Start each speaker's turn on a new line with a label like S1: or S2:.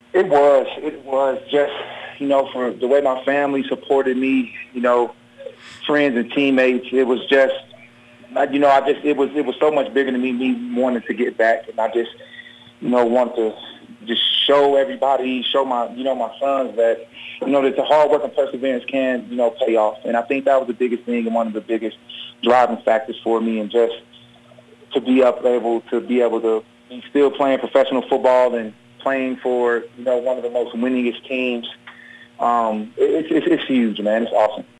S1: It was just, for the way my family supported me, friends and teammates. It was just, it was so much bigger than me wanting to get back, and I just, want to just show everybody, show my sons that, that the hard work and perseverance can, pay off. And I think that was the biggest thing and one of the biggest driving factors for me, and just to be able to be still playing professional football and playing for, one of the most winningest teams. It's huge, man. It's awesome.